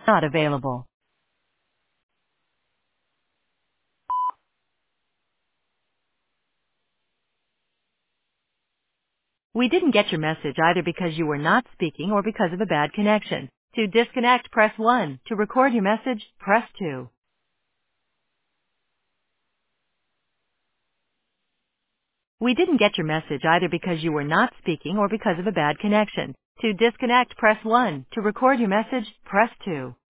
Not available. We didn't get your message either because you were not speaking or because of a bad connection. To disconnect, press 1. To record your message, press 2. We didn't get your message either because you were not speaking or because of a bad connection. To disconnect, press 1. To record your message, press 2.